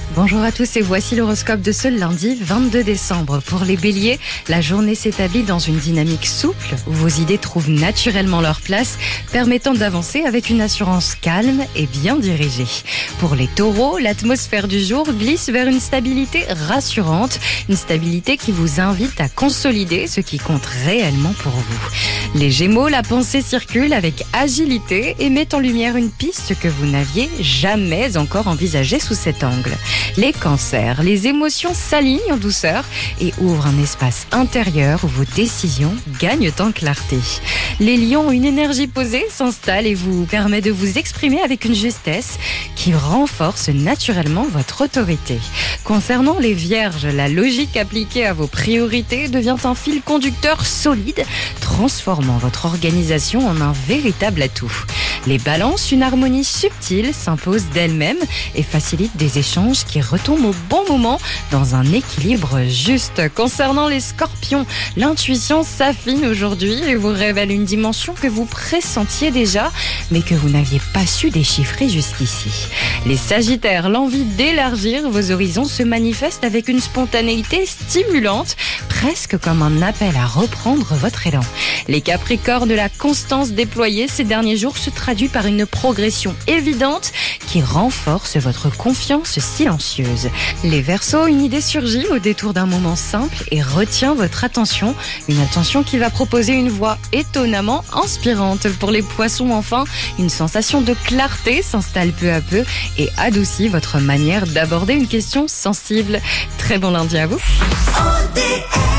Bonjour à tous et voici l'horoscope de ce lundi 22 décembre. Pour les béliers, la journée s'établit dans une dynamique souple où vos idées trouvent naturellement leur place, permettant d'avancer avec une assurance calme et bien dirigée. Pour les taureaux, l'atmosphère du jour glisse vers une stabilité rassurante, une stabilité qui vous invite à consolider ce qui compte réellement pour vous. Les gémeaux, la pensée circule avec agilité et met en lumière une piste que vous n'aviez jamais encore envisagée sous cet angle. Les cancers, les émotions s'alignent en douceur et ouvrent un espace intérieur où vos décisions gagnent en clarté. Les lions, une énergie posée s'installe et vous permet de vous exprimer avec une justesse qui renforce naturellement votre autorité. Concernant les vierges, la logique appliquée à vos priorités devient un fil conducteur solide, transformant votre organisation en un véritable atout. Les balances, une harmonie subtile s'impose d'elle-même et facilite des échanges qui retombent au bon moment dans un équilibre juste. Concernant les scorpions, l'intuition s'affine aujourd'hui et vous révèle une dimension que vous pressentiez déjà, mais que vous n'aviez pas su déchiffrer jusqu'ici. Les sagittaires, l'envie d'élargir vos horizons se manifeste avec une spontanéité stimulante, presque comme un appel à reprendre votre élan. Les capricornes, la constance déployée ces derniers jours se traduit par une progression évidente qui renforce votre confiance silencieuse. Les Verseaux, une idée surgit au détour d'un moment simple et retient votre attention, une attention qui va proposer une voix étonnamment inspirante. Pour les Poissons, enfin, une sensation de clarté s'installe peu à peu et adoucit votre manière d'aborder une question sensible. Très bon lundi à vous.